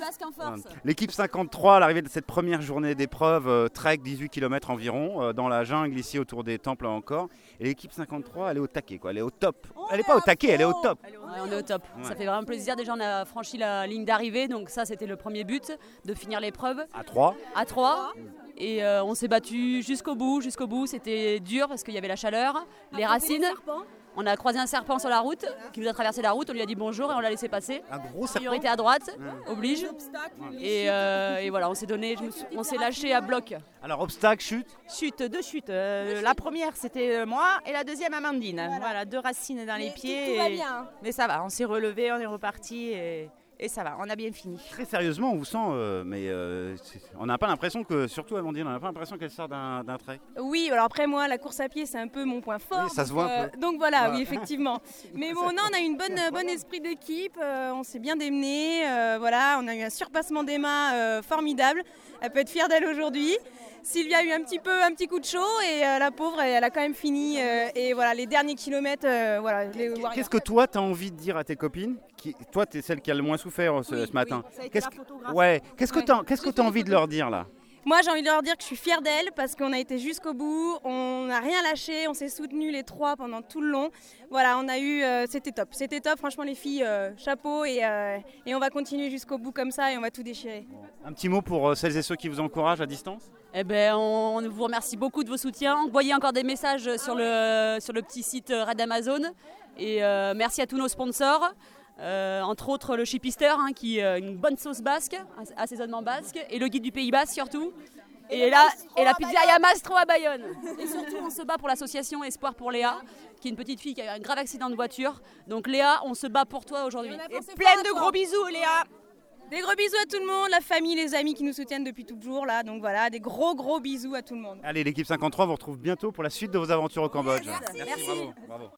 Basque en force. L'équipe 53 à l'arrivée de cette première journée d'épreuve, trek 18 km environ, dans la jungle ici autour des temples encore. Et l'équipe 53, elle est au taquet, quoi. Elle est au top. Elle n'est pas au taquet, elle est au top. Ouais, on est au top. Ouais. Ça fait vraiment plaisir. Déjà, on a franchi la ligne d'arrivée. Donc ça, c'était le premier but, de finir l'épreuve. À 3. À 3. Et on s'est battu jusqu'au bout. Jusqu'au bout, c'était dur parce qu'il y avait la chaleur, les racines. On a croisé un serpent sur la route qui nous a traversé la route. On lui a dit bonjour et on l'a laissé passer. Un gros serpent. Priorité à droite, oblige. Et voilà, on s'est donné, on s'est lâché à bloc. Alors, obstacle, chute. Deux chutes. La première, c'était moi et la deuxième, Amandine. Voilà, 2 racines dans les pieds. Tout va bien. Mais ça va, on s'est relevé, on est reparti et ça va, on a bien fini. Très sérieusement, on vous sent, on n'a pas l'impression que, surtout Amandine, on n'a pas l'impression qu'elle sort d'un trek. Oui, alors après moi, la course à pied, c'est un peu mon point fort. Oui, ça se voit un peu. Donc voilà, oui, effectivement. Mais bon, non, on a eu une bon esprit d'équipe, on s'est bien démené, voilà, on a eu un surpassement d'Emma formidable. Elle peut être fière d'elle aujourd'hui. Sylvia a eu un petit coup de chaud et la pauvre, elle a quand même fini. Et voilà, les derniers kilomètres, voilà. Qu'est-ce que toi, tu as envie de dire à tes copines toi, tu es celle qui a le moins souffert ce matin. ça a été la photographe. Qu'est-ce que tu as envie de leur dire là? Moi, j'ai envie de leur dire que je suis fière d'elle parce qu'on a été jusqu'au bout, on n'a rien lâché, on s'est soutenus les 3 pendant tout le long. Voilà, on a eu, c'était top, franchement les filles, chapeau et on va continuer jusqu'au bout comme ça et on va tout déchirer. Un petit mot pour celles et ceux qui vous encouragent à distance? Eh ben, on vous remercie beaucoup de vos soutiens. Envoyez encore des messages sur le petit site Red Amazon. Et merci à tous nos sponsors. Entre autres le Chipister qui est une bonne sauce basque, assaisonnement basque, et le guide du Pays Basque surtout. Et la pizzeria Mastro à Bayonne. Et surtout on se bat pour l'association Espoir pour Léa, qui est une petite fille qui a eu un grave accident de voiture. Donc Léa, on se bat pour toi aujourd'hui. Et plein de gros bisous, Léa. Des gros bisous à tout le monde, la famille, les amis qui nous soutiennent depuis toujours là. Donc voilà, des gros bisous à tout le monde. Allez, l'équipe 53 vous retrouve bientôt pour la suite de vos aventures au Cambodge. Merci. Bravo.